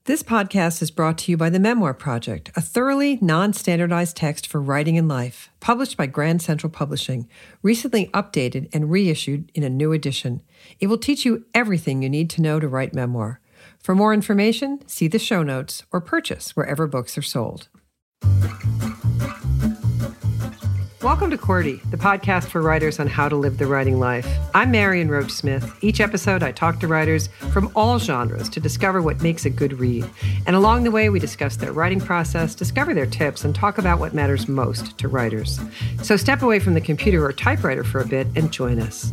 This podcast is brought to you by the Memoir Project, a thoroughly non-standardized text for writing and life, published by Grand Central Publishing, recently updated and reissued in a new edition. It will teach you everything you need to know to write memoir. For more information, see the show notes or purchase wherever books are sold. Welcome to QWERTY, the podcast for writers on how to live the writing life. I'm Marion Roach Smith. Each episode, I talk to writers from all genres to discover what makes a good read. And along the way, we discuss their writing process, discover their tips, and talk about what matters most to writers. So step away from the computer or typewriter for a bit and join us.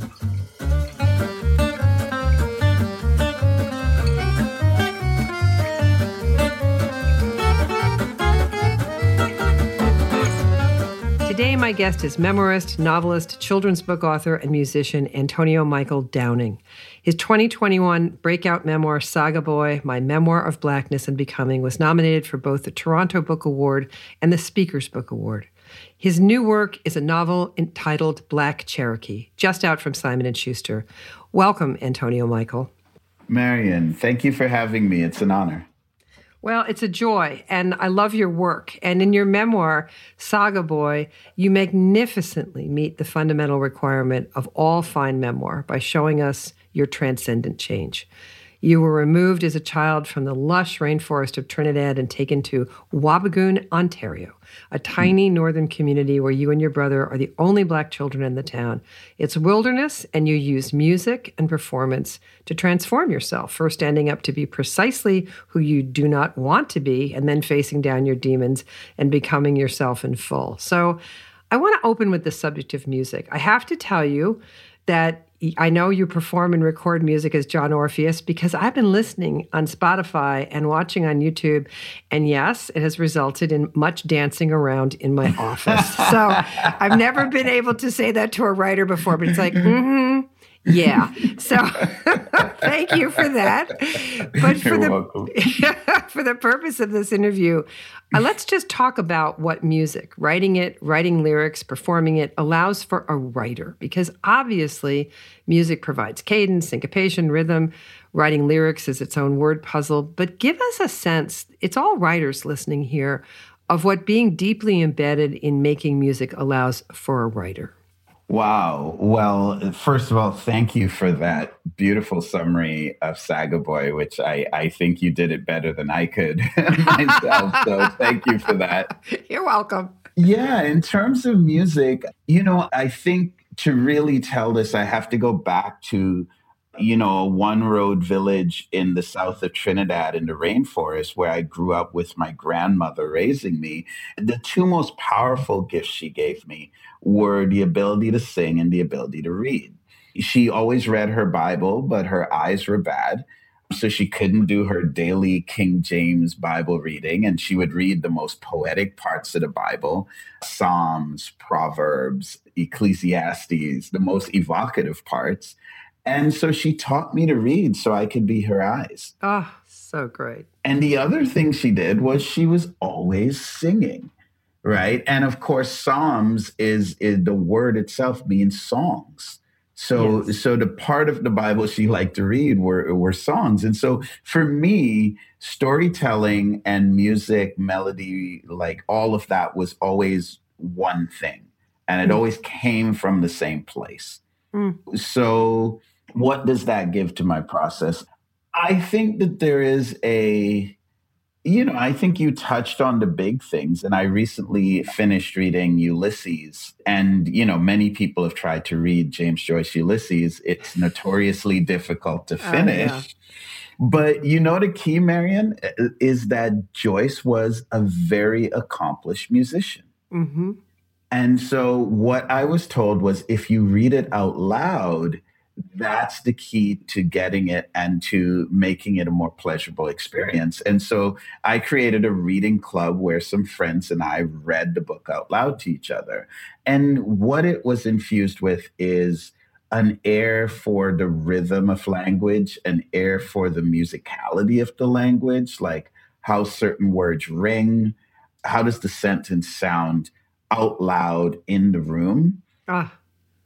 Today, my guest is memoirist, novelist, children's book author, and musician Antonio Michael Downing. His 2021 breakout memoir, Saga Boy, My Memoir of Blackness and Becoming, was nominated for both the Toronto Book Award and the Speaker's Book Award. His new work is a novel entitled Black Cherokee, just out from Simon & Schuster. Welcome, Antonio Michael. Marion, thank you for having me. It's an honor. Well, it's a joy, and I love your work. And in your memoir, Saga Boy, you magnificently meet the fundamental requirement of all fine memoir by showing us your transcendent change. You were removed as a child from the lush rainforest of Trinidad and taken to Wabigoon, Ontario, a tiny northern community where you and your brother are the only Black children in the town. It's wilderness, and you use music and performance to transform yourself, first standing up to be precisely who you do not want to be, and then facing down your demons and becoming yourself in full. So I want to open with the subject of music. I have to tell you that I know you perform and record music as John Orpheus because I've been listening on Spotify and watching on YouTube. And yes, it has resulted in much dancing around in my office. So I've never been able to say that to a writer before, but it's like, yeah. So thank you for that. But for the purpose of this interview, let's just talk about what music, writing lyrics, performing it, allows for a writer. Because obviously, music provides cadence, syncopation, rhythm. Writing lyrics is its own word puzzle. But give us a sense, it's all writers listening here, of what being deeply embedded in making music allows for a writer. Wow. Well, first of all, thank you for that beautiful summary of Saga Boy, which I think you did it better than I could myself. So thank you for that. You're welcome. Yeah, in terms of music, I think to really tell this, I have to go back to, a one-road village in the south of Trinidad in the rainforest where I grew up with my grandmother raising me. The two most powerful gifts she gave me were the ability to sing and the ability to read. She always read her Bible, but her eyes were bad, so she couldn't do her daily King James Bible reading, and she would read the most poetic parts of the Bible, Psalms, Proverbs, Ecclesiastes, the most evocative parts. And so she taught me to read so I could be her eyes. Oh, so great. And the other thing she did was she was always singing, right? And of course, Psalms is the word itself means songs. So the part of the Bible she liked to read were songs. And so for me, storytelling and music, melody, like all of that was always one thing. And it always came from the same place. So what does that give to my process? I think that there is I think you touched on the big things. And I recently finished reading Ulysses. And, many people have tried to read James Joyce Ulysses. It's notoriously difficult to finish. Yeah. But the key, Marion, is that Joyce was a very accomplished musician. Mm-hmm. And so what I was told was if you read it out loud, that's the key to getting it and to making it a more pleasurable experience. And so I created a reading club where some friends and I read the book out loud to each other. And what it was infused with is an ear for the rhythm of language, an ear for the musicality of the language, like how certain words ring, how does the sentence sound out loud in the room.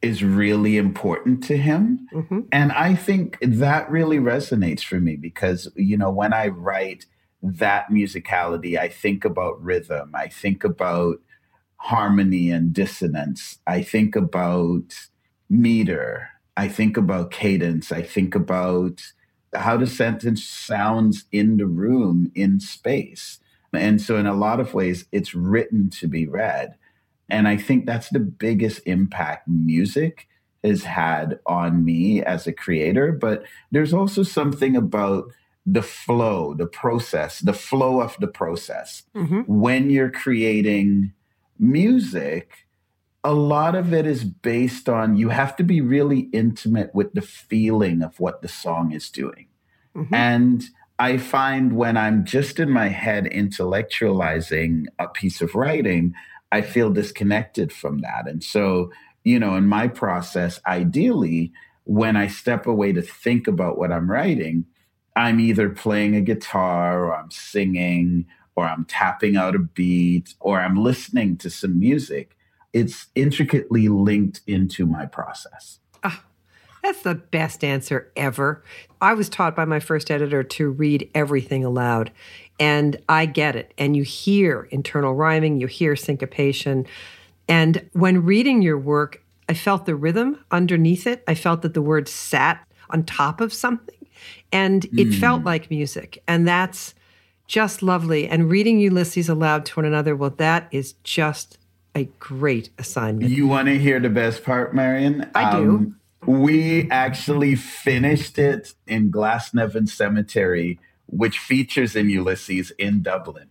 is really important to him. Mm-hmm. And I think that really resonates for me because, when I write that musicality, I think about rhythm, I think about harmony and dissonance, I think about meter, I think about cadence, I think about how the sentence sounds in the room, in space. And so, in a lot of ways, it's written to be read. And I think that's the biggest impact music has had on me as a creator. But there's also something about the flow, the process, the flow of the process. Mm-hmm. When you're creating music, a lot of it is based on you have to be really intimate with the feeling of what the song is doing. Mm-hmm. And I find when I'm just in my head intellectualizing a piece of writing, I feel disconnected from that. And so, in my process, ideally, when I step away to think about what I'm writing, I'm either playing a guitar or I'm singing or I'm tapping out a beat or I'm listening to some music. It's intricately linked into my process. That's the best answer ever. I was taught by my first editor to read everything aloud, and I get it. And you hear internal rhyming, you hear syncopation. And when reading your work, I felt the rhythm underneath it. I felt that the words sat on top of something, and it felt like music. And that's just lovely. And reading Ulysses aloud to one another, well, that is just a great assignment. You want to hear the best part, Marion? I do. We actually finished it in Glasnevin Cemetery, which features in Ulysses in Dublin.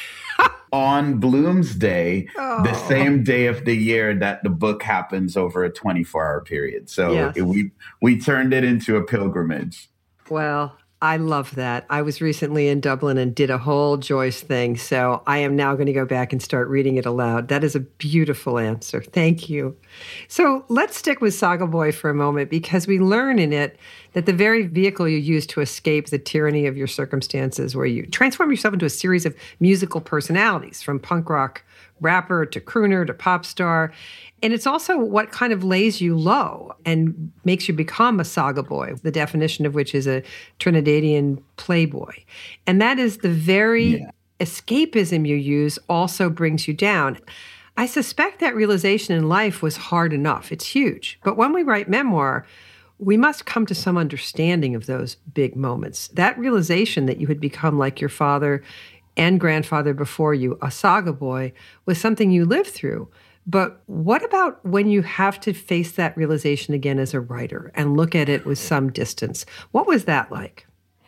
On Bloomsday, the same day of the year that the book happens over a 24-hour period. So Yes. we turned it into a pilgrimage. Well, I love that. I was recently in Dublin and did a whole Joyce thing. So I am now going to go back and start reading it aloud. That is a beautiful answer. Thank you. So let's stick with Saga Boy for a moment, because we learn in it that the very vehicle you use to escape the tyranny of your circumstances, where you transform yourself into a series of musical personalities, from punk rock rapper to crooner to pop star. And it's also what kind of lays you low and makes you become a saga boy, the definition of which is a Trinidadian playboy. And that is the very escapism you use also brings you down. I suspect that realization in life was hard enough. It's huge. But when we write memoir, we must come to some understanding of those big moments. That realization that you had become like your father and grandfather before you, a saga boy, was something you lived through. But what about when you have to face that realization again as a writer and look at it with some distance? What was that like?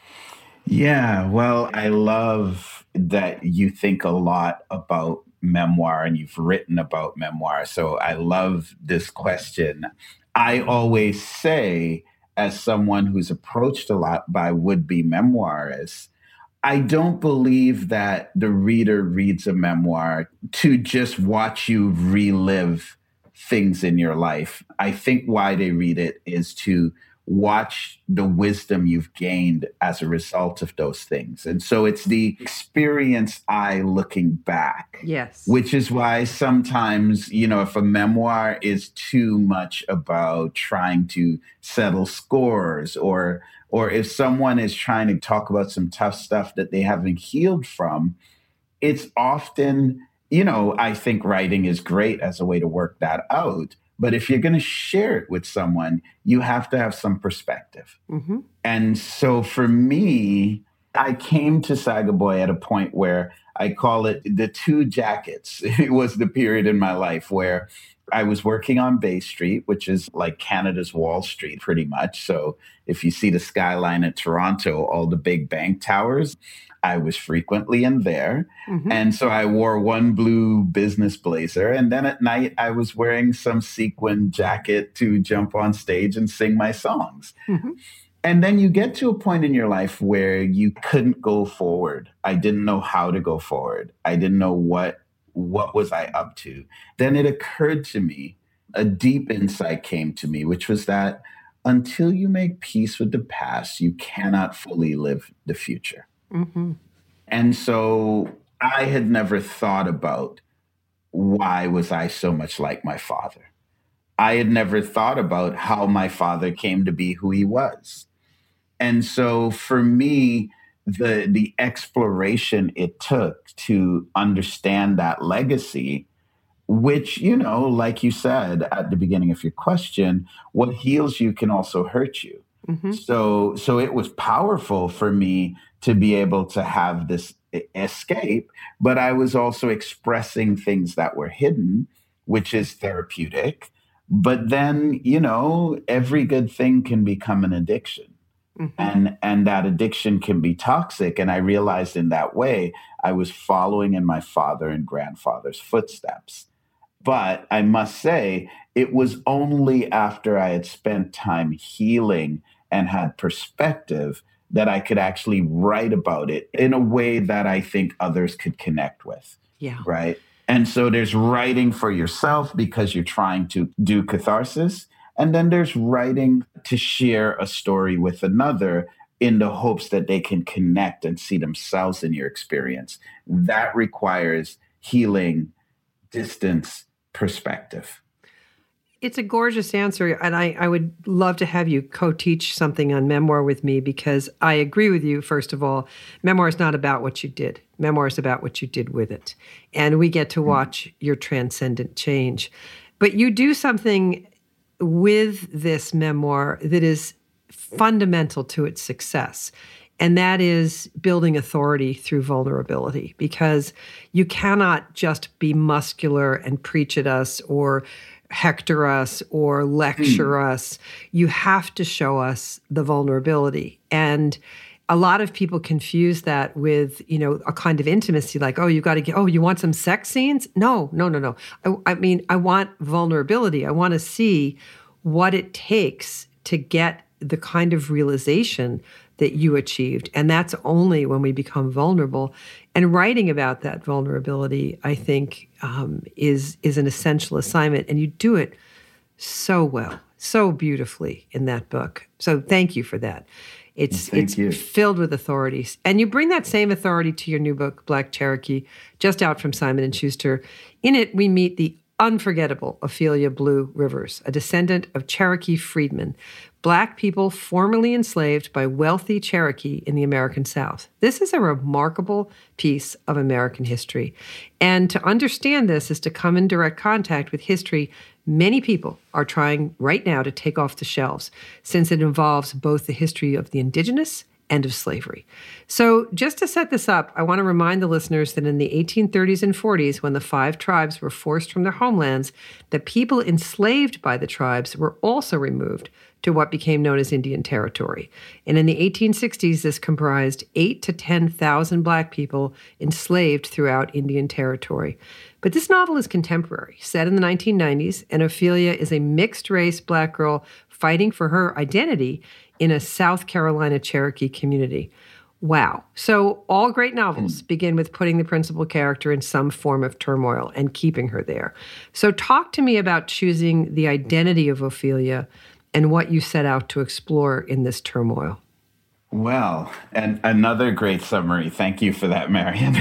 Yeah, well, I love that you think a lot about memoir and you've written about memoir. So I love this question. I always say, as someone who's approached a lot by would-be memoirists, I don't believe that the reader reads a memoir to just watch you relive things in your life. I think why they read it is to watch the wisdom you've gained as a result of those things. And so it's the experienced eye looking back. Yes. Which is why sometimes, if a memoir is too much about trying to settle scores, or if someone is trying to talk about some tough stuff that they haven't healed from, it's often, I think writing is great as a way to work that out. But if you're going to share it with someone, you have to have some perspective. Mm-hmm. And so for me, I came to Saga Boy at a point where I call it the two jackets. It was the period in my life where I was working on Bay Street, which is like Canada's Wall Street, pretty much. So if you see the skyline of Toronto, all the big bank towers, I was frequently in there. Mm-hmm. And so I wore one blue business blazer. And then at night, I was wearing some sequin jacket to jump on stage and sing my songs. Mm-hmm. And then you get to a point in your life where you couldn't go forward. I didn't know how to go forward. I didn't know what was I up to. Then it occurred to me, a deep insight came to me, which was that until you make peace with the past, you cannot fully live the future. Mm-hmm. And so I had never thought about why was I so much like my father. I had never thought about how my father came to be who he was. And so for me, the exploration it took to understand that legacy, which, like you said at the beginning of your question, what heals you can also hurt you. Mm-hmm. So it was powerful for me to be able to have this escape, but I was also expressing things that were hidden, which is therapeutic. But then, every good thing can become an addiction. Mm-hmm. And that addiction can be toxic. And I realized in that way, I was following in my father and grandfather's footsteps. But I must say, it was only after I had spent time healing and had perspective that I could actually write about it in a way that I think others could connect with. Yeah. Right. And so there's writing for yourself because you're trying to do catharsis. And then there's writing to share a story with another in the hopes that they can connect and see themselves in your experience. That requires healing, distance, perspective. It's a gorgeous answer. And I would love to have you co-teach something on memoir with me, because I agree with you, first of all. Memoir is not about what you did. Memoir is about what you did with it. And we get to watch your transcendent change. But you do something with this memoir that is fundamental to its success. And that is building authority through vulnerability, because you cannot just be muscular and preach at us or hector us or lecture us. You have to show us the vulnerability. And a lot of people confuse that with, a kind of intimacy, like, oh, you got to get, oh, you want some sex scenes? No. I mean, I want vulnerability. I want to see what it takes to get the kind of realization that you achieved. And that's only when we become vulnerable. And writing about that vulnerability, I think, is an essential assignment. And you do it so well, so beautifully in that book. So thank you for that. It's filled with authorities. And you bring that same authority to your new book, Black Cherokee, just out from Simon & Schuster. In it, we meet the unforgettable Ophelia Blue Rivers, a descendant of Cherokee freedmen, Black people formerly enslaved by wealthy Cherokee in the American South. This is a remarkable piece of American history. And to understand this is to come in direct contact with history many people are trying right now to take off the shelves, since it involves both the history of the indigenous and of slavery. So just to set this up, I want to remind the listeners that in the 1830s and 40s, when the 5 tribes were forced from their homelands, the people enslaved by the tribes were also removed to what became known as Indian Territory. And in the 1860s, this comprised 8,000 to 10,000 Black people enslaved throughout Indian Territory. But this novel is contemporary, set in the 1990s, and Ophelia is a mixed-race Black girl fighting for her identity in a South Carolina Cherokee community. Wow. So all great novels begin with putting the principal character in some form of turmoil and keeping her there. So talk to me about choosing the identity of Ophelia and what you set out to explore in this turmoil. Well, and another great summary. Thank you for that, Marian.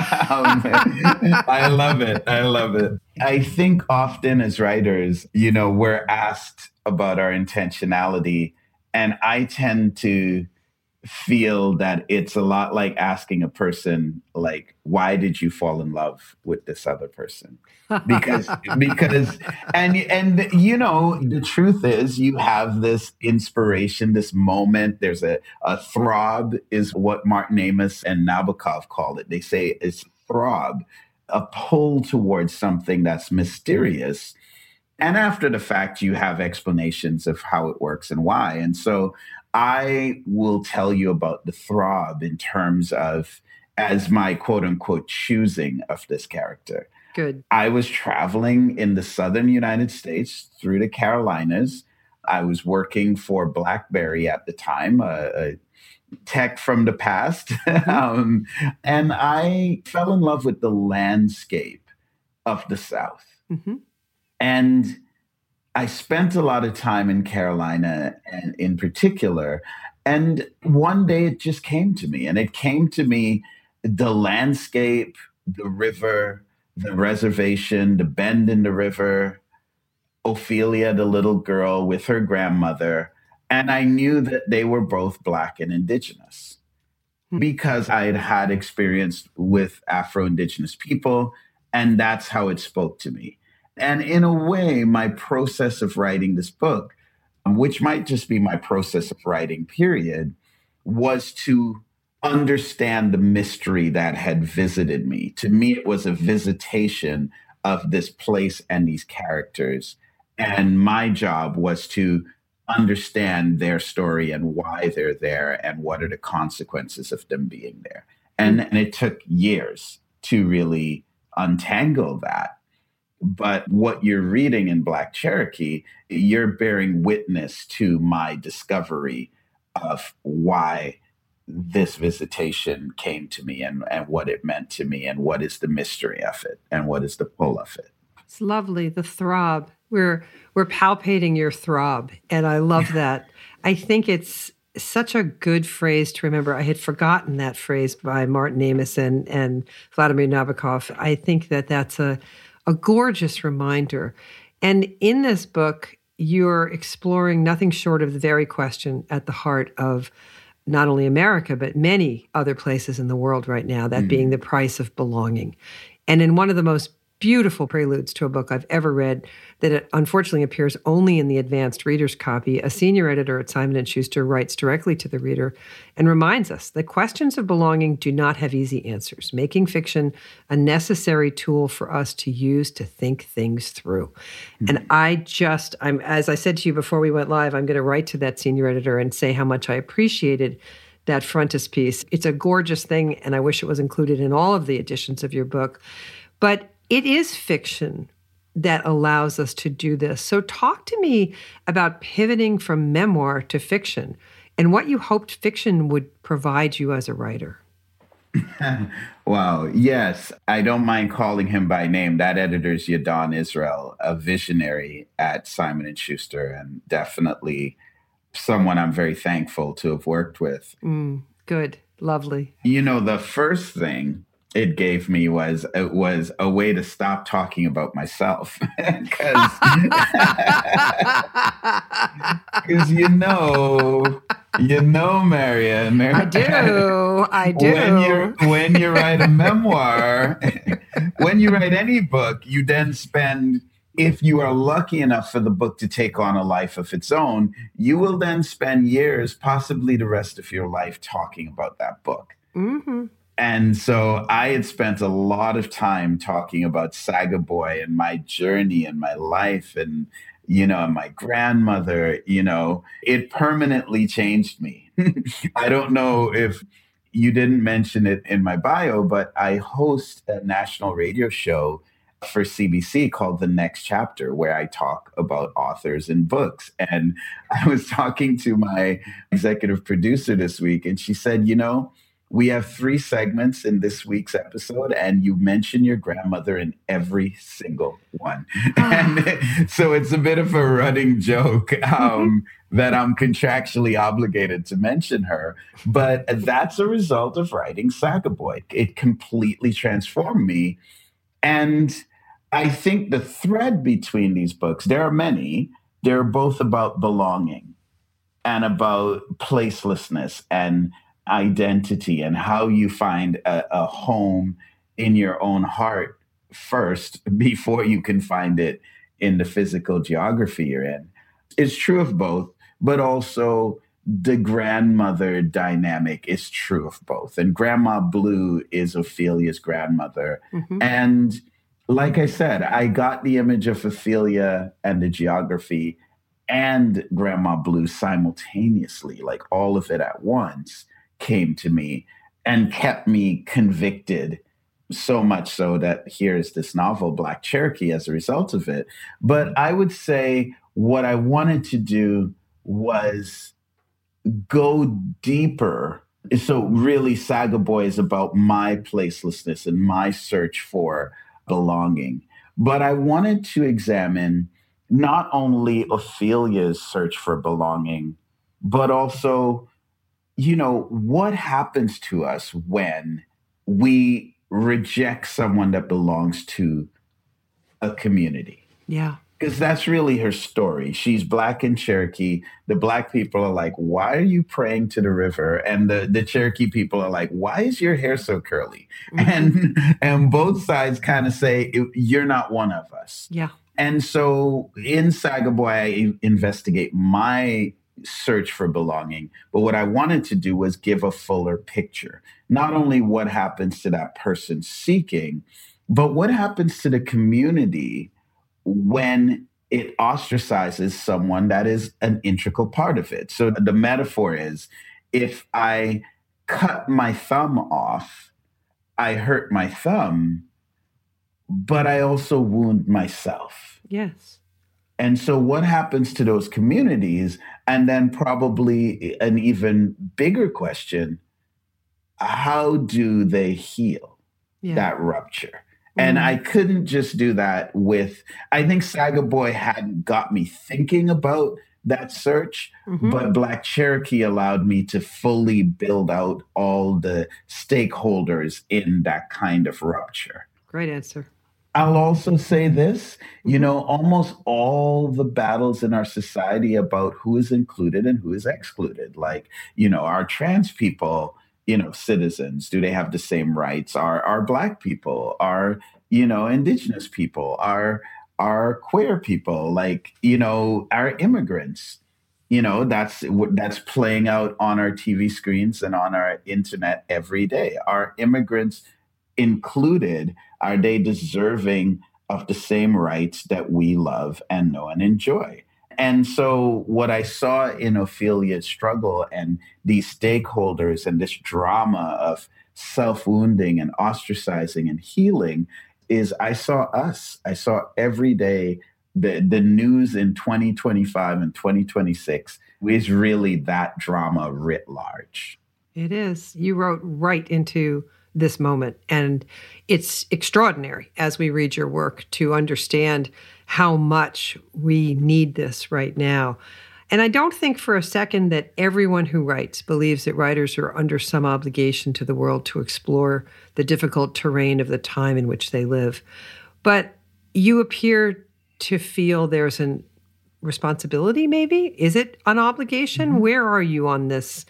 I love it. I think often as writers, we're asked about our intentionality, and I tend to feel that it's a lot like asking a person, like, why did you fall in love with this other person? Because and the truth is, you have this inspiration, this moment. There's a throb, is what Martin Amis and Nabokov called it. They say it's throb, a pull towards something that's mysterious. And after the fact, you have explanations of how it works and why. And so I will tell you about the throb in terms of as my quote unquote choosing of this character. Good. I was traveling in the southern United States through the Carolinas. I was working for BlackBerry at the time, a tech from the past. And I fell in love with the landscape of the South. Mm-hmm. And I spent a lot of time in Carolina, and in particular, and one day it just came to me, the landscape, the river, the reservation, the bend in the river. Ophelia, the little girl, with her grandmother. And I knew that they were both Black and Indigenous because I had had experience with Afro-Indigenous people, and that's how it spoke to me. And in a way, my process of writing this book, which might just be my process of writing, period, was to understand the mystery that had visited me. To me, it was a visitation of this place and these characters. And my job was to understand their story and why they're there and what are the consequences of them being there. And it took years to really untangle that. But what you're reading in Black Cherokee, you're bearing witness to my discovery of why this visitation came to me and what it meant to me and what is the mystery of it and what is the pull of it. It's lovely. The throb. We're palpating your throb. And I love that. I think it's such a good phrase to remember. I had forgotten that phrase by Martin Amis and Vladimir Nabokov. I think that that's a gorgeous reminder. And in this book, you're exploring nothing short of the very question at the heart of not only America, but many other places in the world right now, that being the price of belonging. And in one of the most beautiful preludes to a book I've ever read, that it unfortunately appears only in the advanced reader's copy, a senior editor at Simon & Schuster writes directly to the reader and reminds us that questions of belonging do not have easy answers, making fiction a necessary tool for us to use to think things through. And I'm as I said to you before we went live, I'm going to write to that senior editor and say how much I appreciated that frontispiece. It's a gorgeous thing, and I wish it was included in all of the editions of your book. But it is fiction that allows us to do this. So talk to me about pivoting from memoir to fiction and what you hoped fiction would provide you as a writer. Wow. Yes. I don't mind calling him by name. That editor's Yadon Israel, a visionary at Simon & Schuster, and definitely someone I'm very thankful to have worked with. Good. Lovely. You know, the first thing it gave me was a way to stop talking about myself. Because you know, Marian. I do. When you write a memoir, when you write any book, you then spend, if you are lucky enough for the book to take on a life of its own, you will then spend years, possibly the rest of your life, talking about that book. Mm-hmm. And so I had spent a lot of time talking about Saga Boy and my journey and my life and, you know, my grandmother. You know, it permanently changed me. I don't know if you didn't mention it in my bio, but I host a national radio show for CBC called The Next Chapter, where I talk about authors and books. And I was talking to my executive producer this week, and she said, you know, we have 3 segments in this week's episode, and you mention your grandmother in every single one. And so it's a bit of a running joke that I'm contractually obligated to mention her. But that's a result of writing Saga Boy. It completely transformed me. And I think the thread between these books, there are many, they're both about belonging and about placelessness and identity and how you find a home in your own heart first before you can find it in the physical geography you're in. It's true of both, but also the grandmother dynamic is true of both. And Grandma Blue is Ophelia's grandmother. Mm-hmm. And like I said, I got the image of Ophelia and the geography and Grandma Blue simultaneously, like all of it at once came to me and kept me convicted, so much so that here's this novel, Black Cherokee, as a result of it. But I would say what I wanted to do was go deeper. So really, Saga Boy is about my placelessness and my search for belonging. But I wanted to examine not only Ophelia's search for belonging, but also, you know, what happens to us when we reject someone that belongs to a community. Yeah. Because that's really her story. She's Black and Cherokee. The Black people are like, why are you praying to the river? And the Cherokee people are like, why is your hair so curly? Mm-hmm. And both sides kind of say, you're not one of us. Yeah. And so in Saga Boy, I investigate my search for belonging. But what I wanted to do was give a fuller picture. Not only what happens to that person seeking, but what happens to the community when it ostracizes someone that is an integral part of it. So the metaphor is, if I cut my thumb off, I hurt my thumb, but I also wound myself. Yes. And so what happens to those communities? And then probably an even bigger question, how do they heal that rupture? And I couldn't just do that with, I think Saga Boy hadn't got me thinking about that search, but Black Cherokee allowed me to fully build out all the stakeholders in that kind of rupture. Great answer. I'll also say this, almost all the battles in our society about who is included and who is excluded, like, are trans people, citizens, do they have the same rights? Are Black people, are, Indigenous people, are queer people, like, are immigrants, that's playing out on our TV screens and on our internet every day. Are immigrants included? Are they deserving of the same rights that we love and know and enjoy? And so what I saw in Ophelia's struggle and these stakeholders and this drama of self-wounding and ostracizing and healing is I saw us. I saw every day the news in 2025 and 2026 is really that drama writ large. It is. You wrote right into this moment. And it's extraordinary as we read your work to understand how much we need this right now. And I don't think for a second that everyone who writes believes that writers are under some obligation to the world to explore the difficult terrain of the time in which they live. But you appear to feel there's a responsibility, maybe? Is it an obligation? Where are you on this?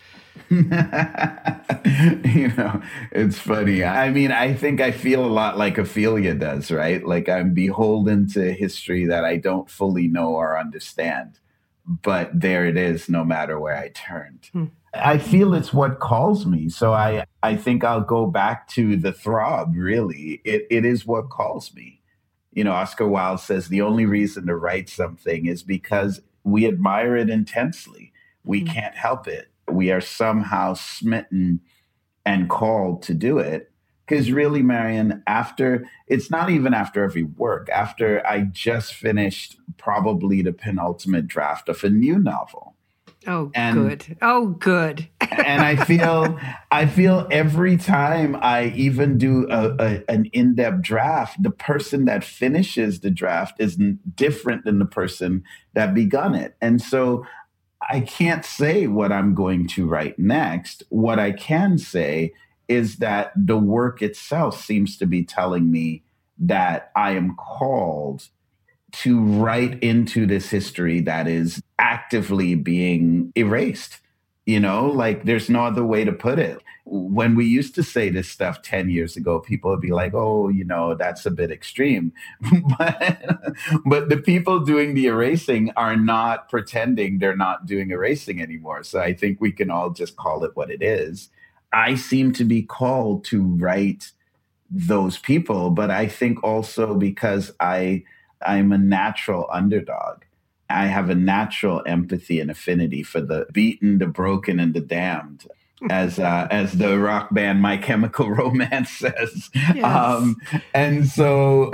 It's funny. I mean, I think I feel a lot like Ophelia does, right? Like I'm beholden to history that I don't fully know or understand. But there it is, no matter where I turned. I feel it's what calls me. So I think I'll go back to the throb, really. It is what calls me. Oscar Wilde says the only reason to write something is because we admire it intensely. We can't help it. We are somehow smitten and called to do it. Because really, Marian, it's not even after every work, after I just finished probably the penultimate draft of a new novel. Good. And I feel every time I even do an in-depth draft, the person that finishes the draft is different than the person that begun it. And so I can't say what I'm going to write next. What I can say is that the work itself seems to be telling me that I am called to write into this history that is actively being erased. Like there's no other way to put it. When we used to say this stuff 10 years ago, people would be like, oh, that's a bit extreme. but the people doing the erasing are not pretending they're not doing erasing anymore. So I think we can all just call it what it is. I seem to be called to write those people, but I think also because I'm a natural underdog. I have a natural empathy and affinity for the beaten, the broken, and the damned, as the rock band My Chemical Romance says. Yes. And so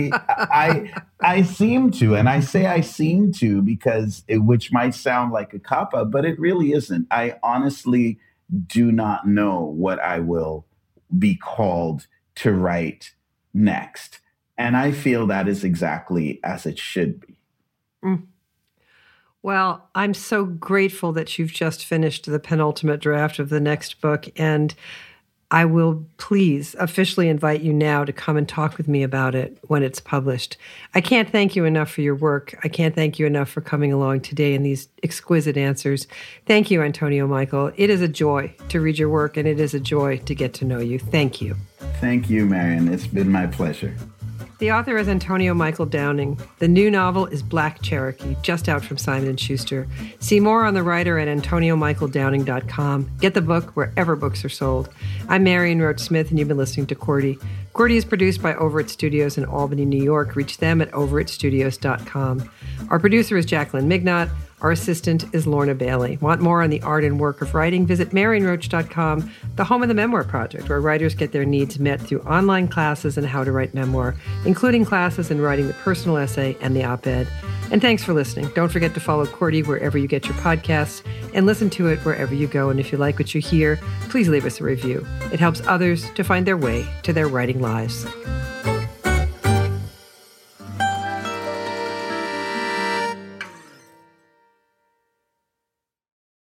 I seem to, and I say I seem to because which might sound like a cop-out, but it really isn't. I honestly do not know what I will be called to write next. And I feel that is exactly as it should be. Well, I'm so grateful that you've just finished the penultimate draft of the next book. And I will please officially invite you now to come and talk with me about it when it's published. I can't thank you enough for your work. I can't thank you enough for coming along today and these exquisite answers. Thank you, Antonio Michael. It is a joy to read your work, and it is a joy to get to know you. Thank you. Thank you, Marian. It's been my pleasure. The author is Antonio Michael Downing. The new novel is Black Cherokee, just out from Simon & Schuster. See more on the writer at AntonioMichaelDowning.com. Get the book wherever books are sold. I'm Marian Roach Smith, and you've been listening to Cordy. Cordy is produced by Over It Studios in Albany, New York. Reach them at overitstudios.com. Our producer is Jacqueline Mignot. Our assistant is Lorna Bailey. Want more on the art and work of writing? Visit MarianRoach.com, the home of the Memoir Project, where writers get their needs met through online classes in how to write memoir, including classes in writing the personal essay and the op-ed. And thanks for listening. Don't forget to follow Cordy wherever you get your podcasts and listen to it wherever you go. And if you like what you hear, please leave us a review. It helps others to find their way to their writing lives.